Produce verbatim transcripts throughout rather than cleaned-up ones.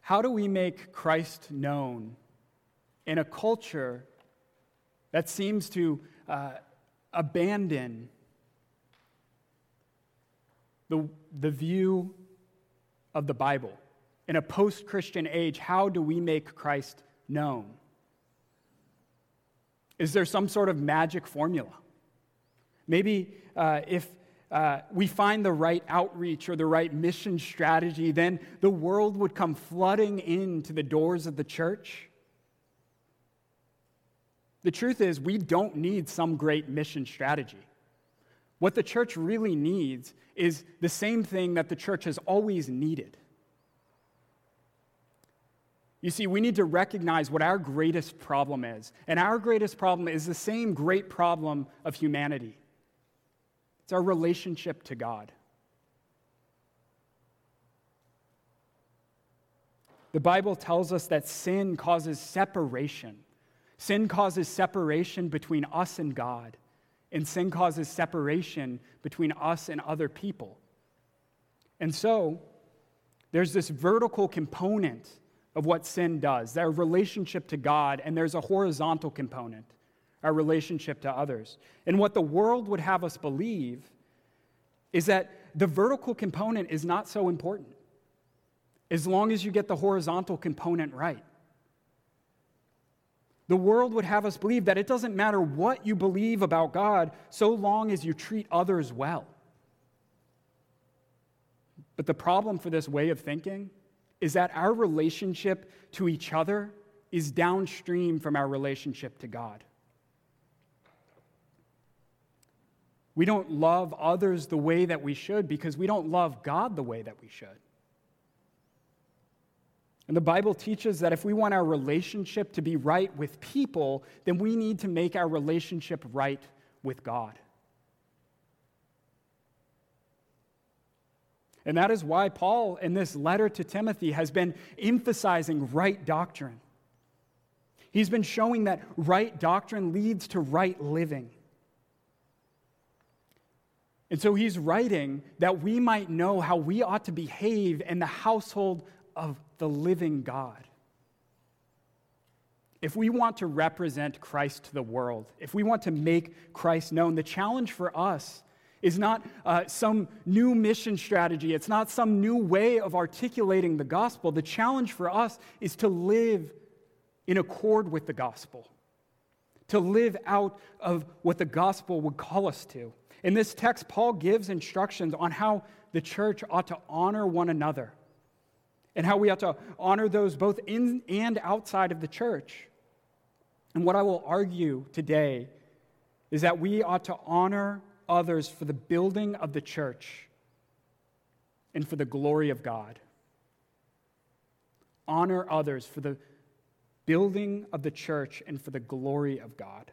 how do we make Christ known in a culture that seems to uh, abandon the, the view of the Bible? In a post-Christian age, how do we make Christ known? Is there some sort of magic formula? Maybe uh, if uh, we find the right outreach or the right mission strategy, then the world would come flooding into the doors of the church. The truth is, we don't need some great mission strategy. What the church really needs is the same thing that the church has always needed. You see, we need to recognize what our greatest problem is. And our greatest problem is the same great problem of humanity. It's our relationship to God. The Bible tells us that sin causes separation. Sin causes separation between us and God. And sin causes separation between us and other people. And so, there's this vertical component of what sin does, their relationship to God, and there's a horizontal component, our relationship to others. And what the world would have us believe is that the vertical component is not so important, as long as you get the horizontal component right. The world would have us believe that it doesn't matter what you believe about God, so long as you treat others well. But the problem for this way of thinking is that our relationship to each other is downstream from our relationship to God. We don't love others the way that we should because we don't love God the way that we should. And the Bible teaches that if we want our relationship to be right with people, then we need to make our relationship right with God. And that is why Paul, in this letter to Timothy, has been emphasizing right doctrine. He's been showing that right doctrine leads to right living. And so he's writing that we might know how we ought to behave in the household of the living God. If we want to represent Christ to the world, if we want to make Christ known, the challenge for us is not uh, some new mission strategy. It's not some new way of articulating the gospel. The challenge for us is to live in accord with the gospel, to live out of what the gospel would call us to. In this text, Paul gives instructions on how the church ought to honor one another and how we ought to honor those both in and outside of the church. And what I will argue today is that we ought to honor others for the building of the church and for the glory of God. Honor others for the building of the church and for the glory of God.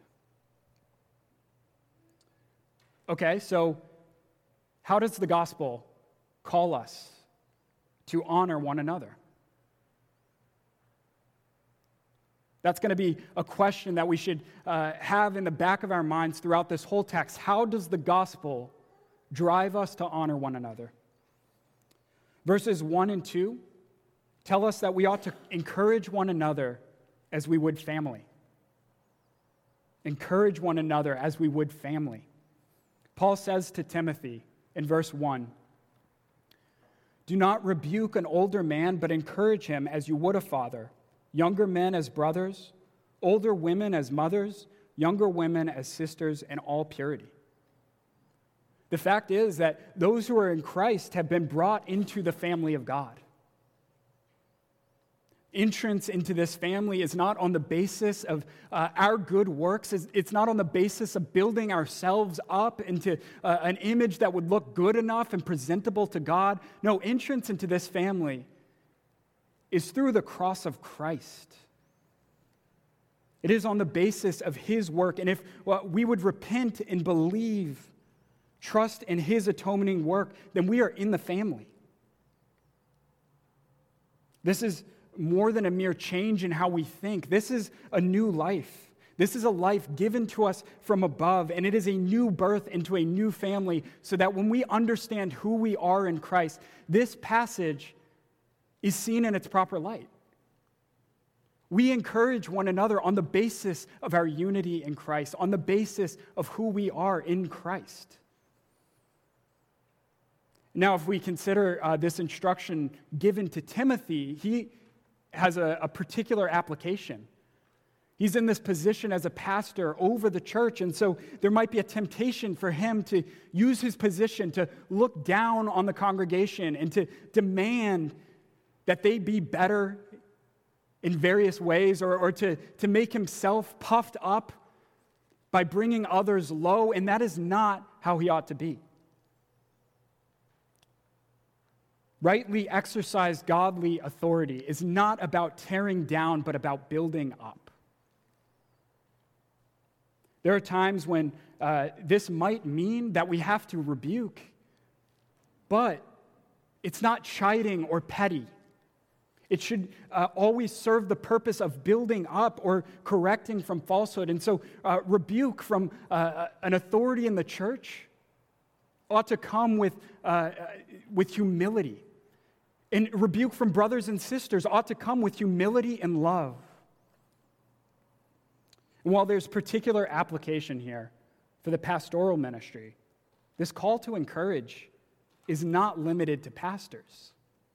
Okay, so how does the gospel call us to honor one another? That's going to be a question that we should uh, have in the back of our minds throughout this whole text. How does the gospel drive us to honor one another? Verses one and two tell us that we ought to encourage one another as we would family. Encourage one another as we would family. Paul says to Timothy in verse one, "Do not rebuke an older man, but encourage him as you would a father. Younger men as brothers, older women as mothers, younger women as sisters in all purity." The fact is that those who are in Christ have been brought into the family of God. Entrance into this family is not on the basis of uh, our good works. It's not on the basis of building ourselves up into uh, an image that would look good enough and presentable to God. No, entrance into this family is through the cross of Christ. It is on the basis of his work. And if well, we would repent and believe, trust in his atoning work, then we are in the family. This is more than a mere change in how we think. This is a new life. This is a life given to us from above, and it is a new birth into a new family so that when we understand who we are in Christ, this passage is seen in its proper light. We encourage one another on the basis of our unity in Christ, on the basis of who we are in Christ. Now, if we consider uh, this instruction given to Timothy, he has a, a particular application. He's in this position as a pastor over the church, and so there might be a temptation for him to use his position to look down on the congregation and to demand that they be better in various ways, or, or to, to make himself puffed up by bringing others low, and that is not how he ought to be. Rightly exercised godly authority is not about tearing down, but about building up. There are times when uh, this might mean that we have to rebuke, but it's not chiding or petty. It should uh, always serve the purpose of building up or correcting from falsehood. And so uh, rebuke from uh, an authority in the church ought to come with, uh, with humility. And rebuke from brothers and sisters ought to come with humility and love. And while there's particular application here for the pastoral ministry, this call to encourage is not limited to pastors.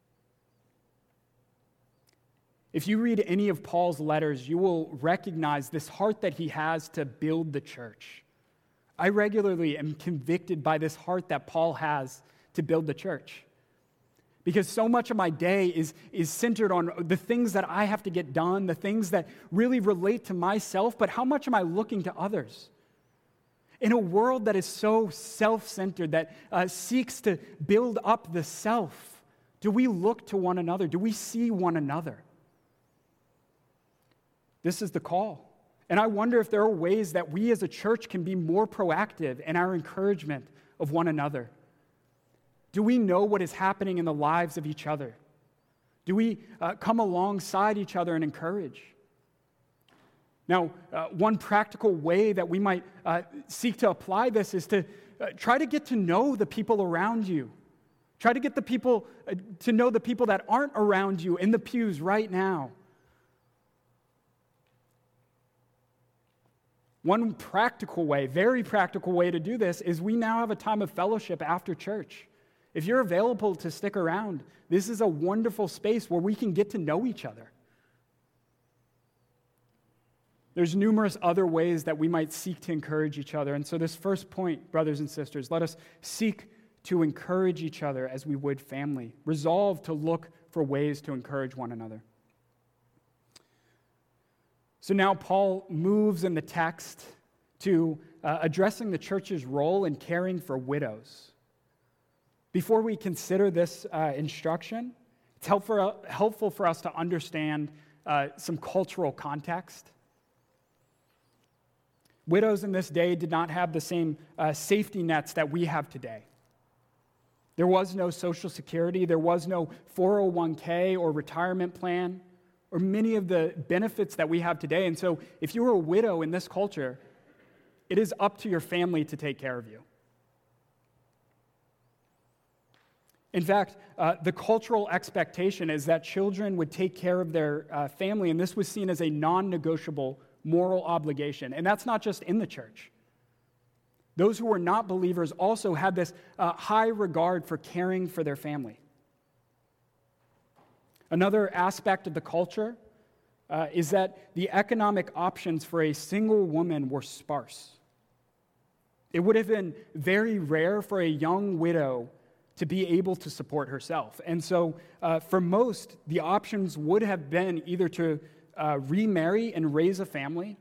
If you read any of Paul's letters, you will recognize this heart that he has to build the church. I regularly am convicted by this heart that Paul has to build the church. Because so much of my day is, is centered on the things that I have to get done, the things that really relate to myself, but how much am I looking to others? In a world that is so self-centered, that uh, seeks to build up the self, do we look to one another? Do we see one another? This is the call. And I wonder if there are ways that we as a church can be more proactive in our encouragement of one another. Do we know what is happening in the lives of each other? Do we uh, come alongside each other and encourage? Now, uh, one practical way that we might uh, seek to apply this is to uh, try to get to know the people around you. Try to get the people uh, to know the people that aren't around you in the pews right now. One practical way, very practical way to do this is we now have a time of fellowship after church. If you're available to stick around, this is a wonderful space where we can get to know each other. There's numerous other ways that we might seek to encourage each other. And so this first point, brothers and sisters, let us seek to encourage each other as we would family. Resolve to look for ways to encourage one another. So now Paul moves in the text to uh, addressing the church's role in caring for widows. Before we consider this uh, instruction, it's helpful, helpful for us to understand uh, some cultural context. Widows in this day did not have the same uh, safety nets that we have today. There was no Social Security, there was no four oh one k or retirement plan, or many of the benefits that we have today. And so if you were a widow in this culture, it is up to your family to take care of you. In fact, uh, the cultural expectation is that children would take care of their uh, family, and this was seen as a non-negotiable moral obligation. And that's not just in the church. Those who were not believers also had this uh, high regard for caring for their family. Another aspect of the culture uh, is that the economic options for a single woman were sparse. It would have been very rare for a young widow to be able to support herself. And so uh, for most, the options would have been either to uh, remarry and raise a family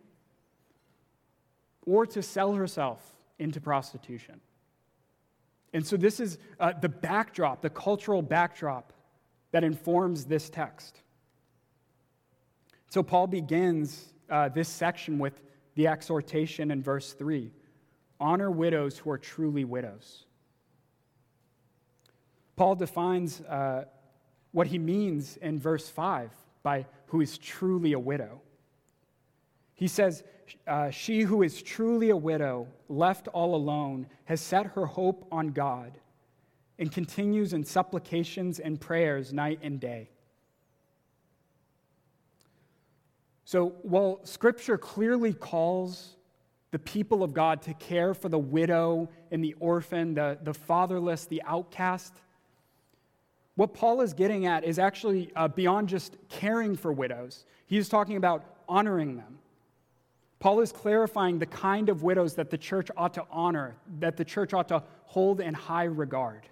or to sell herself into prostitution. And so this is uh, the backdrop, the cultural backdrop that informs this text. So Paul begins uh, this section with the exhortation in verse three. Honor widows who are truly widows. Paul defines uh, what he means in verse five by who is truly a widow. He says, uh, she who is truly a widow, left all alone, has set her hope on God and continues in supplications and prayers night and day. So while Scripture clearly calls the people of God to care for the widow and the orphan, the, the fatherless, the outcast, what Paul is getting at is actually uh, beyond just caring for widows. He's talking about honoring them. Paul is clarifying the kind of widows that the church ought to honor, that the church ought to hold in high regard.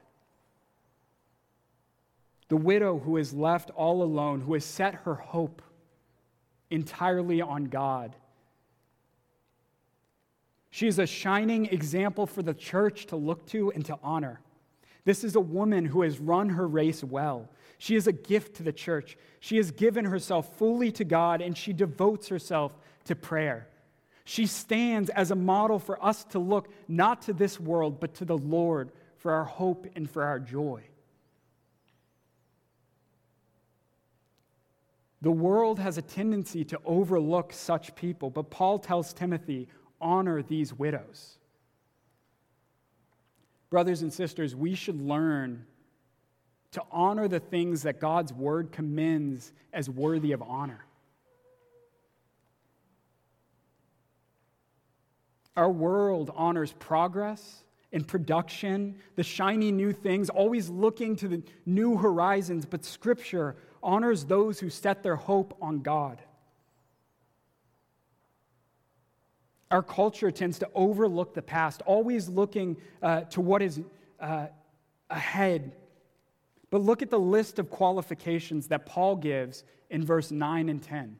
The widow who is left all alone, who has set her hope entirely on God. She is a shining example for the church to look to and to honor. This is a woman who has run her race well. She is a gift to the church. She has given herself fully to God, and she devotes herself to prayer. She stands as a model for us to look not to this world, but to the Lord for our hope and for our joy. The world has a tendency to overlook such people, but Paul tells Timothy, honor these widows. Brothers and sisters, we should learn to honor the things that God's word commends as worthy of honor. Our world honors progress and production, the shiny new things, always looking to the new horizons, but Scripture honors those who set their hope on God. Our culture tends to overlook the past, always looking uh, to what is uh, ahead. But look at the list of qualifications that Paul gives in verse nine and ten.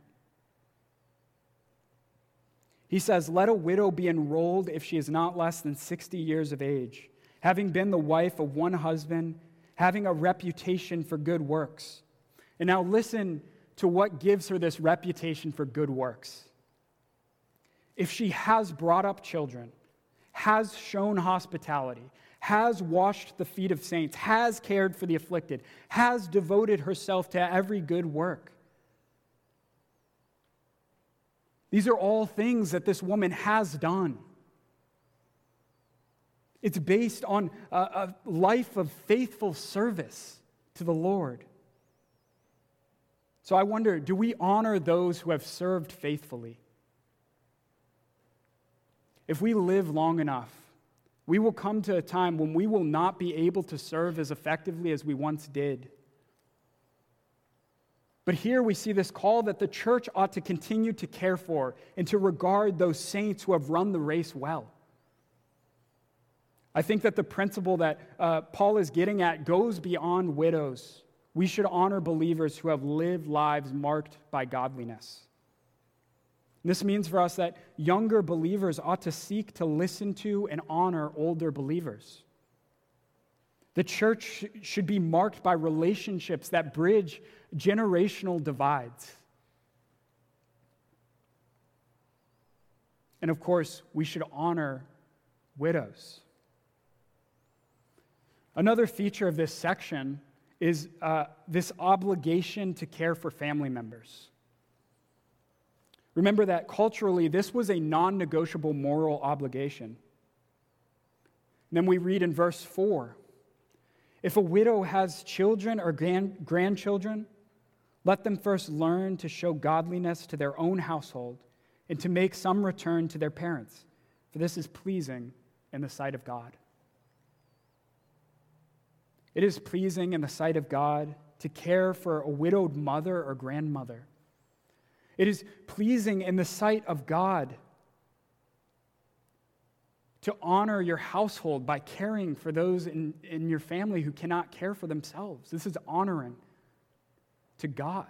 He says, let a widow be enrolled if she is not less than sixty years of age, having been the wife of one husband, having a reputation for good works. And now listen to what gives her this reputation for good works. If she has brought up children, has shown hospitality, has washed the feet of saints, has cared for the afflicted, has devoted herself to every good work. These are all things that this woman has done. It's based on a, a life of faithful service to the Lord. So I wonder, do we honor those who have served faithfully? If we live long enough, we will come to a time when we will not be able to serve as effectively as we once did. But here we see this call that the church ought to continue to care for and to regard those saints who have run the race well. I think that the principle that uh, Paul is getting at goes beyond widows. We should honor believers who have lived lives marked by godliness. This means for us that younger believers ought to seek to listen to and honor older believers. The church should be marked by relationships that bridge generational divides. And of course, we should honor widows. Another feature of this section is uh, this obligation to care for family members. Remember that culturally, this was a non-negotiable moral obligation. And then we read in verse four, if a widow has children or grand- grandchildren, let them first learn to show godliness to their own household and to make some return to their parents, for this is pleasing in the sight of God. It is pleasing in the sight of God to care for a widowed mother or grandmother. It is pleasing in the sight of God to honor your household by caring for those in, in your family who cannot care for themselves. This is honoring to God.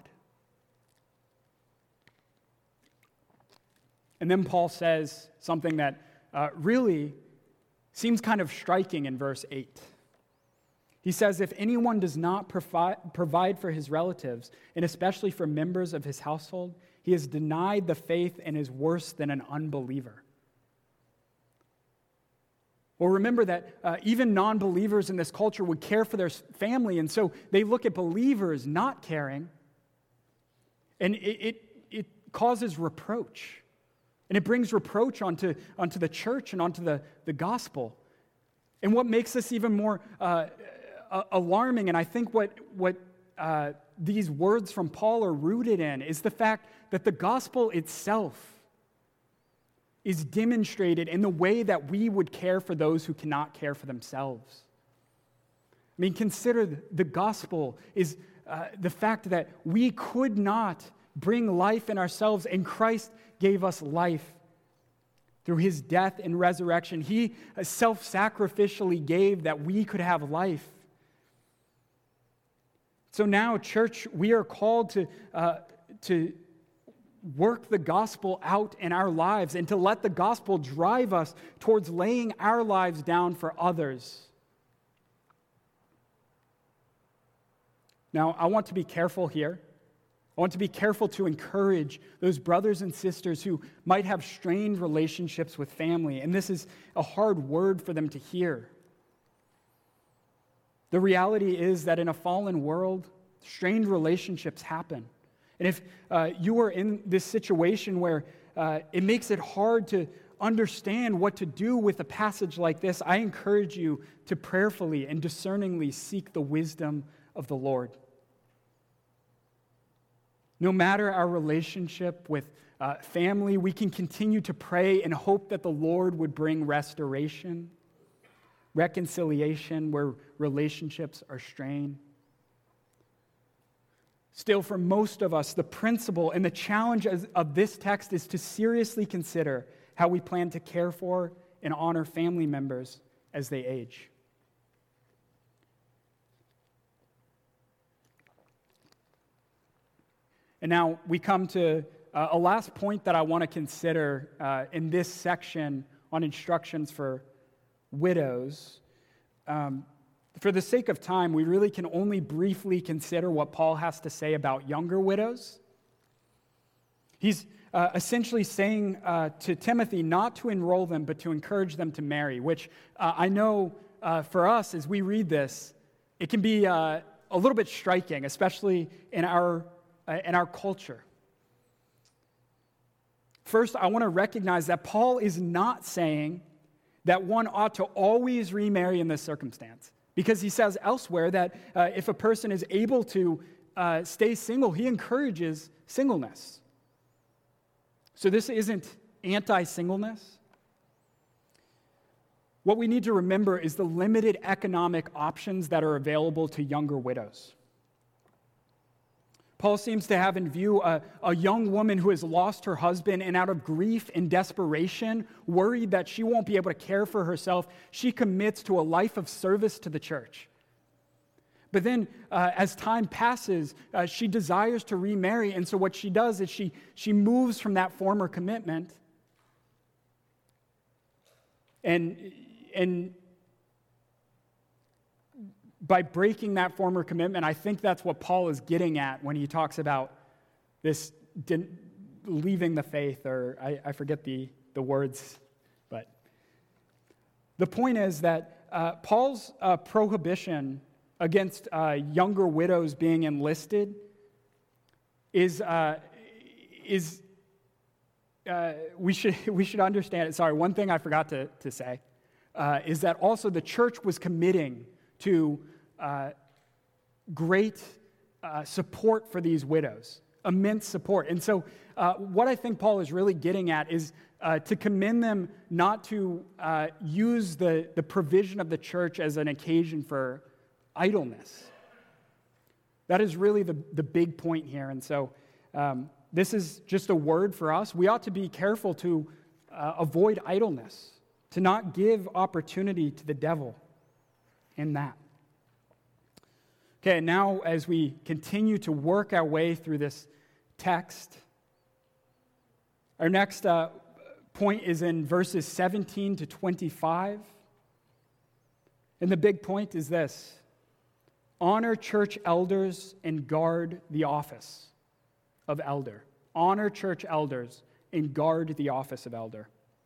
And then Paul says something that uh, really seems kind of striking in verse eight. He says, if anyone does not provi- provide for his relatives, and especially for members of his household, he has denied the faith and is worse than an unbeliever. Well, remember that uh, even non-believers in this culture would care for their family, and so they look at believers not caring, and it, it, it causes reproach. And it brings reproach onto, onto the church and onto the, the gospel. And what makes this even more uh, alarming, and I think what, what uh, these words from Paul are rooted in is the fact that the gospel itself is demonstrated in the way that we would care for those who cannot care for themselves. I mean, consider the gospel is uh, the fact that we could not bring life in ourselves, and Christ gave us life through his death and resurrection. He self-sacrificially gave that we could have life. So now, church, we are called to, uh, to work the gospel out in our lives and to let the gospel drive us towards laying our lives down for others. Now, I want to be careful here. I want to be careful to encourage those brothers and sisters who might have strained relationships with family, and this is a hard word for them to hear. The reality is that in a fallen world, strained relationships happen. And if uh, you are in this situation where uh, it makes it hard to understand what to do with a passage like this, I encourage you to prayerfully and discerningly seek the wisdom of the Lord. No matter our relationship with uh, family, we can continue to pray and hope that the Lord would bring restoration, reconciliation where relationships are strained. Still, for most of us, the principle and the challenge of this text is to seriously consider how we plan to care for and honor family members as they age. And now we come to uh, a last point that I want to consider uh, in this section on instructions for widows. Um, for the sake of time, we really can only briefly consider what Paul has to say about younger widows. He's uh, essentially saying uh, to Timothy not to enroll them, but to encourage them to marry, which uh, I know uh, for us, as we read this, it can be uh, a little bit striking, especially in our in our culture. First, I want to recognize that Paul is not saying that one ought to always remarry in this circumstance, because he says elsewhere that uh, if a person is able to uh, stay single, he encourages singleness. So this isn't anti-singleness. What we need to remember is the limited economic options that are available to younger widows. Paul seems to have in view a, a young woman who has lost her husband, and out of grief and desperation, worried that she won't be able to care for herself, she commits to a life of service to the church. But then, uh, as time passes, uh, she desires to remarry, and so what she does is she, she moves from that former commitment, and, and by breaking that former commitment, I think that's what Paul is getting at when he talks about this leaving the faith, or I, I forget the, the words, but the point is that uh, Paul's uh, prohibition against uh, younger widows being enlisted is, uh, is uh, we should we should understand it. Sorry, one thing I forgot to, to say uh, is that also the church was committing to uh, great uh, support for these widows, immense support. And so uh, what I think Paul is really getting at is uh, to commend them not to uh, use the, the provision of the church as an occasion for idleness. That is really the, the big point here. And so um, this is just a word for us. We ought to be careful to uh, avoid idleness, to not give opportunity to the devil in that. Okay, now as we continue to work our way through this text, our next uh, point is in verses seventeen to twenty-five. And the big point is this: honor church elders and guard the office of elder. Honor church elders and guard the office of elder.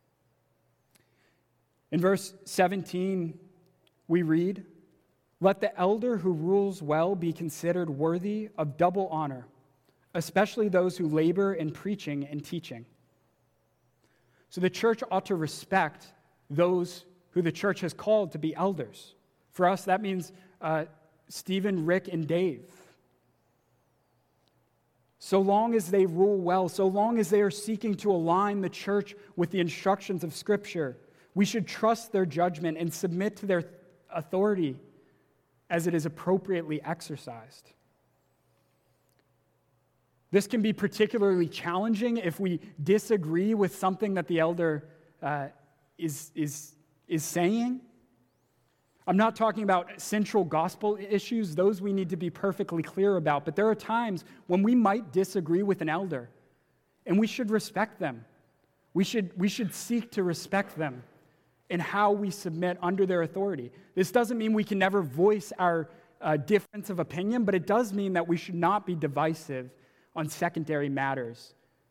In verse seventeen, we read, "Let the elder who rules well be considered worthy of double honor, especially those who labor in preaching and teaching." So the church ought to respect those who the church has called to be elders. For us, that means uh, Stephen, Rick, and Dave. so long as they rule well, so long as they are seeking to align the church with the instructions of Scripture, we should trust their judgment and submit to their authority as it is appropriately exercised. This can be particularly challenging if we disagree with something that the elder uh, is, is, is saying. I'm not talking about central gospel issues. Those we need to be perfectly clear about. But there are times when we might disagree with an elder, and we should respect them. We should, we should seek to respect them in how we submit under their authority. This doesn't mean we can never voice our uh, difference of opinion, but it does mean that we should not be divisive on secondary matters.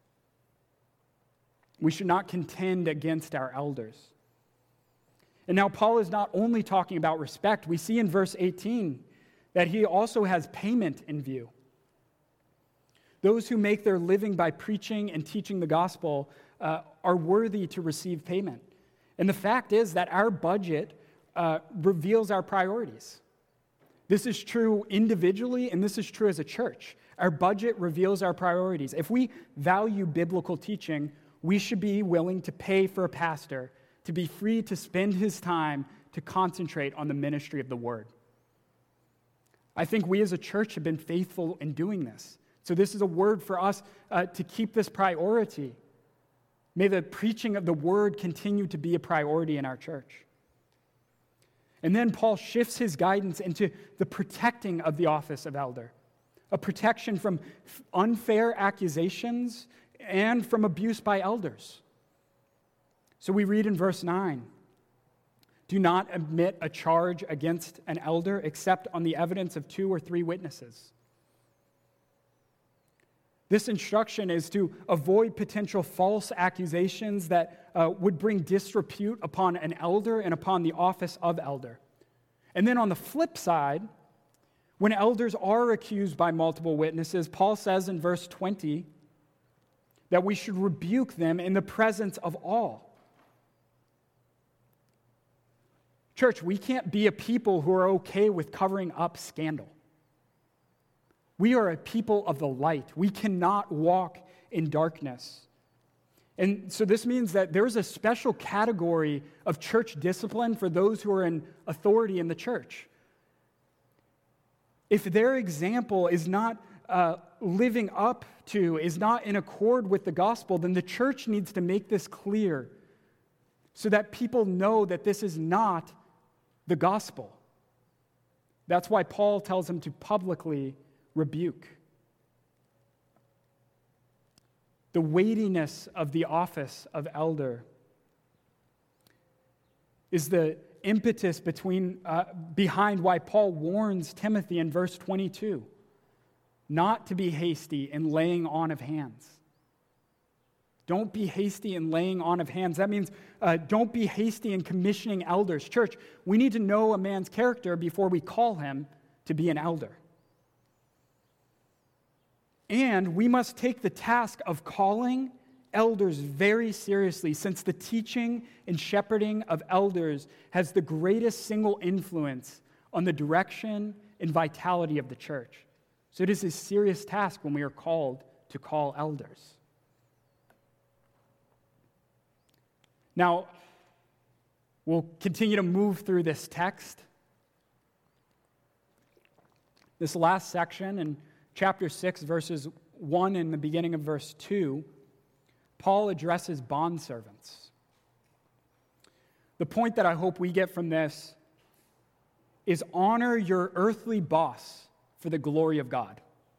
We should not contend against our elders. And now Paul is not only talking about respect. We see in verse eighteen that he also has payment in view. Those who make their living by preaching and teaching the gospel uh, are worthy to receive payment. And the fact is that our budget uh, reveals our priorities. This is true individually, and this is true as a church. Our budget reveals our priorities. If we value biblical teaching, we should be willing to pay for a pastor to be free to spend his time to concentrate on the ministry of the word. I think we as a church have been faithful in doing this. So this is a word for us uh, to keep this priority. May the preaching of the word continue to be a priority in our church. And then Paul shifts his guidance into the protecting of the office of elder, a protection from unfair accusations and from abuse by elders. So we read in verse nine, do not admit a charge against an elder except on the evidence of two or three witnesses. This instruction is to avoid potential false accusations that uh, would bring disrepute upon an elder and upon the office of elder. And then on the flip side, when elders are accused by multiple witnesses, Paul says in verse twenty that we should rebuke them in the presence of all. Church, we can't be a people who are okay with covering up scandal. We are a people of the light. We cannot walk in darkness. And so this means that there's a special category of church discipline for those who are in authority in the church. If their example is not uh, living up to, is not in accord with the gospel, then the church needs to make this clear so that people know that this is not the gospel. That's why Paul tells them to publicly rebuke. The weightiness of the office of elder is the impetus between, uh, behind why Paul warns Timothy in verse twenty-two not to be hasty in laying on of hands. Don't be hasty in laying on of hands. That means uh, don't be hasty in commissioning elders. Church, we need to know a man's character before we call him to be an elder. And we must take the task of calling elders very seriously, since the teaching and shepherding of elders has the greatest single influence on the direction and vitality of the church. So it is a serious task when we are called to call elders. Now, we'll continue to move through this text. This last section in chapter six, verses one and the beginning of verse two, Paul addresses bondservants. The point that I hope we get from this is honor your earthly boss for the glory of God.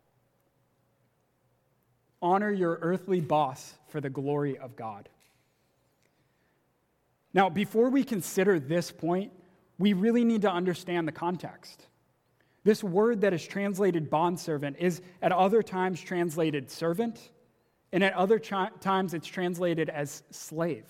Honor your earthly boss for the glory of God. Now, before we consider this point, we really need to understand the context. This word that is translated bondservant is at other times translated servant, and at other ch- times it's translated as slave.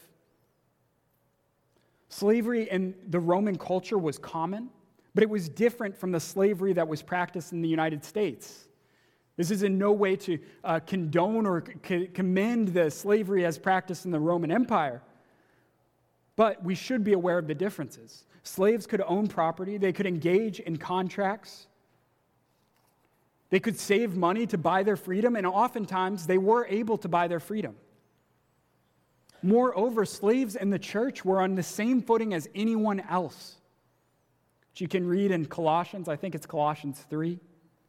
Slavery in the Roman culture was common, but it was different from the slavery that was practiced in the United States. This is in no way to uh, condone or c- commend the slavery as practiced in the Roman Empire. But we should be aware of the differences. Slaves could own property. They could engage in contracts. They could save money to buy their freedom, and oftentimes they were able to buy their freedom. Moreover, slaves in the church were on the same footing as anyone else, which you can read in Colossians. I think it's Colossians three.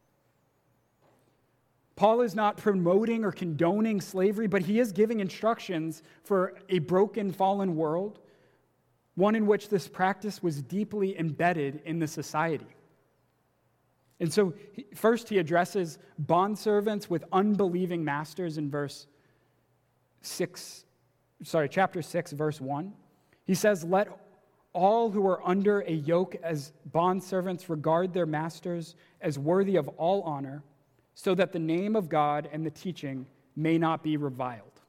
Paul is not promoting or condoning slavery, but he is giving instructions for a broken, fallen world, one in which this practice was deeply embedded in the society. And so, first he addresses bondservants with unbelieving masters in verse six, sorry, chapter six, verse one. He says, "Let all who are under a yoke as bondservants regard their masters as worthy of all honor, so that the name of God and the teaching may not be reviled."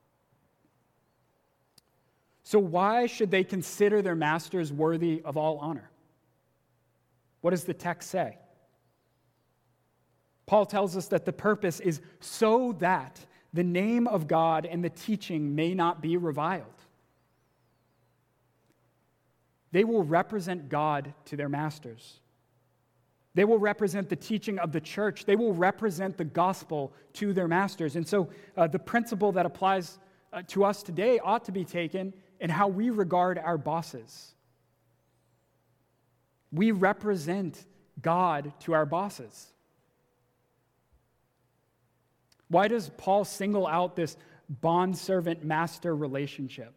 So why should they consider their masters worthy of all honor? What does the text say? Paul tells us that the purpose is so that the name of God and the teaching may not be reviled. They will represent God to their masters. They will represent the teaching of the church. They will represent the gospel to their masters. And so uh, the principle that applies uh, to us today ought to be taken in how we regard our bosses. We represent God to our bosses. Why does Paul single out this bond-servant-master relationship?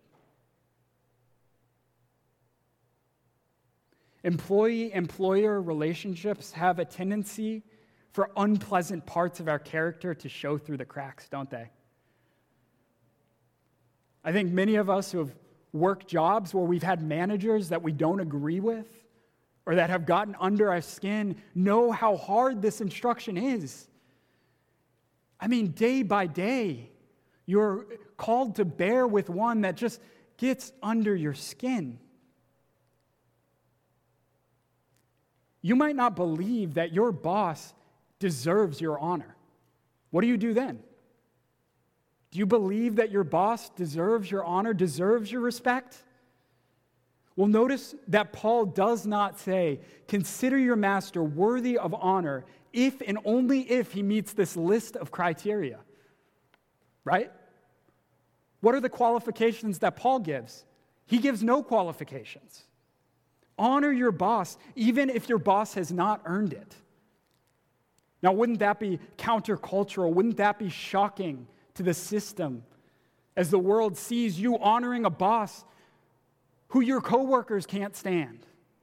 Employee-employer relationships have a tendency for unpleasant parts of our character to show through the cracks, don't they? I think many of us who have worked jobs where we've had managers that we don't agree with or that have gotten under our skin know how hard this instruction is. I mean, day by day, you're called to bear with one that just gets under your skin. You might not believe that your boss deserves your honor. What do you do then? Do you believe that your boss deserves your honor, deserves your respect? Well, notice that Paul does not say, consider your master worthy of honor if and only if he meets this list of criteria, right? What are the qualifications that Paul gives? He gives no qualifications. Honor your boss, even if your boss has not earned it. Now, wouldn't that be countercultural? Wouldn't that be shocking to the system as the world sees you honoring a boss who your coworkers can't stand?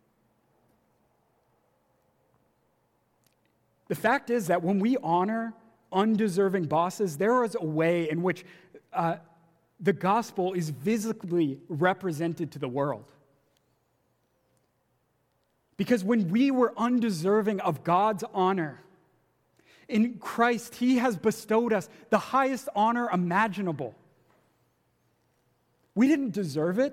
The fact is that when we honor undeserving bosses, there is a way in which uh, the gospel is visibly represented to the world. Because when we were undeserving of God's honor, in Christ, He has bestowed us the highest honor imaginable. We didn't deserve it.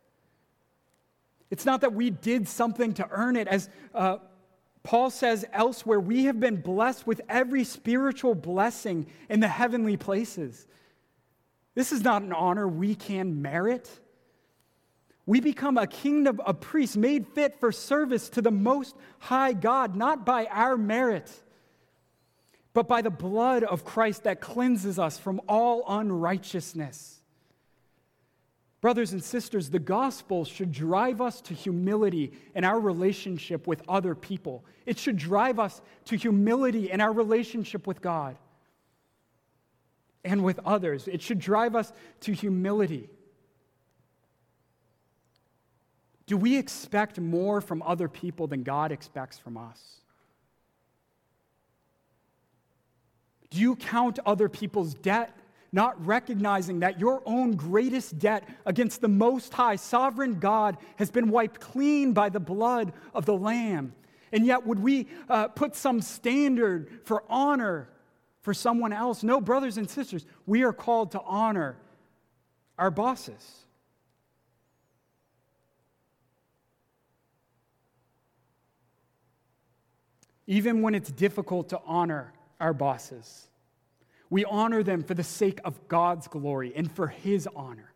It's not that we did something to earn it. As uh, Paul says elsewhere, we have been blessed with every spiritual blessing in the heavenly places. This is not an honor we can merit. We become a kingdom of priests made fit for service to the Most High God, not by our merit, but by the blood of Christ that cleanses us from all unrighteousness. Brothers and sisters, the gospel should drive us to humility in our relationship with other people. It should drive us to humility in our relationship with God and with others. It should drive us to humility. Do we expect more from other people than God expects from us? Do you count other people's debt, not recognizing that your own greatest debt against the Most High, sovereign God has been wiped clean by the blood of the Lamb? And yet, would we uh, put some standard for honor for someone else? No, brothers and sisters, we are called to honor our bosses. Even when it's difficult to honor our bosses, we honor them for the sake of God's glory and for His honor.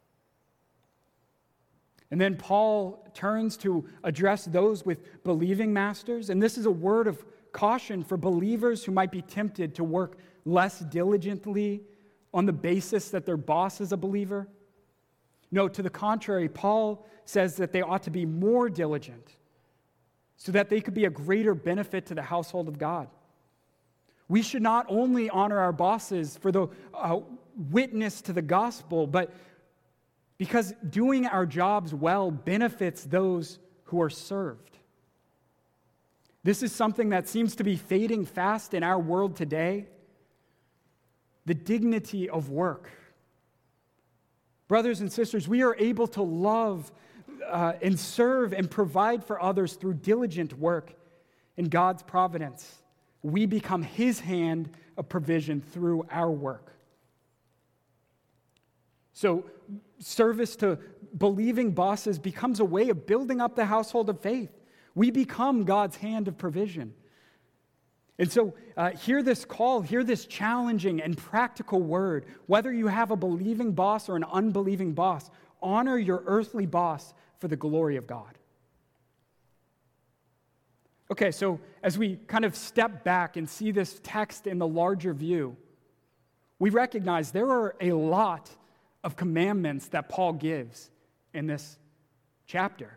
And then Paul turns to address those with believing masters, and this is a word of caution for believers who might be tempted to work less diligently on the basis that their boss is a believer? No, to the contrary, Paul says that they ought to be more diligent so that they could be a greater benefit to the household of God. We should not only honor our bosses for the uh, witness to the gospel, but because doing our jobs well benefits those who are served. This is something that seems to be fading fast in our world today. The dignity of work. Brothers and sisters, we are able to love uh, and serve and provide for others through diligent work in God's providence. We become His hand of provision through our work. So, service to believing bosses becomes a way of building up the household of faith. We become God's hand of provision. And so, uh, hear this call, hear this challenging and practical word. Whether you have a believing boss or an unbelieving boss, honor your earthly boss for the glory of God. Okay, so as we kind of step back and see this text in the larger view, we recognize there are a lot of commandments that Paul gives in this chapter.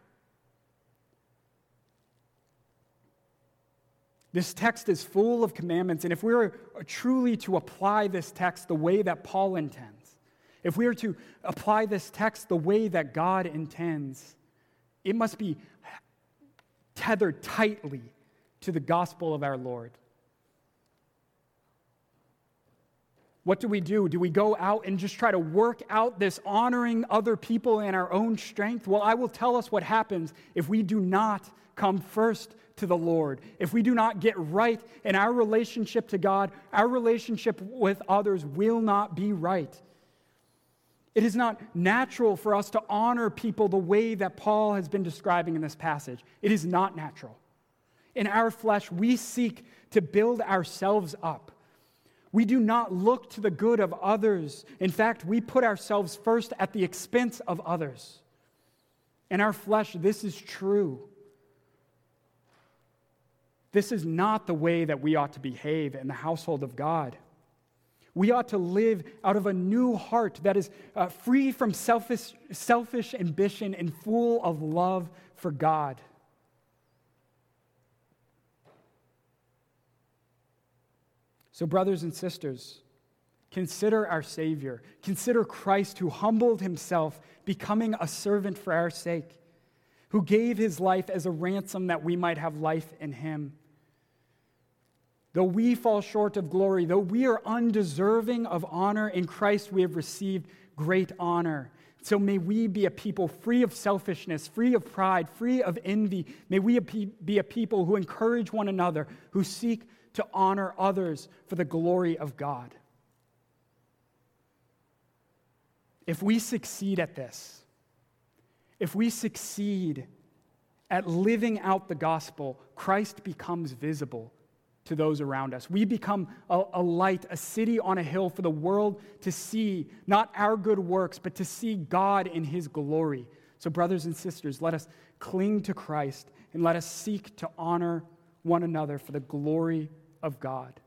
This text is full of commandments, and if we are truly to apply this text the way that Paul intends, if we are to apply this text the way that God intends, it must be tethered tightly to the gospel of our Lord. What do we do? Do we go out and just try to work out this honoring other people in our own strength? Well, I will tell us what happens if we do not come first to the Lord. If we do not get right in our relationship to God, our relationship with others will not be right. It is not natural for us to honor people the way that Paul has been describing in this passage. It is not natural. In our flesh, we seek to build ourselves up. We do not look to the good of others. In fact, we put ourselves first at the expense of others. In our flesh, this is true. This is not the way that we ought to behave in the household of God. We ought to live out of a new heart that is uh, free from selfish, selfish ambition and full of love for God. So, brothers and sisters, consider our Savior. Consider Christ who humbled himself, becoming a servant for our sake, who gave his life as a ransom that we might have life in him. Though we fall short of glory, though we are undeserving of honor, in Christ we have received great honor. So may we be a people free of selfishness, free of pride, free of envy. May we be a people who encourage one another, who seek to honor others for the glory of God. If we succeed at this, if we succeed at living out the gospel, Christ becomes visible to those around us. We become a, a light, a city on a hill for the world to see, not our good works, but to see God in his glory. So, brothers and sisters, let us cling to Christ and let us seek to honor one another for the glory of God.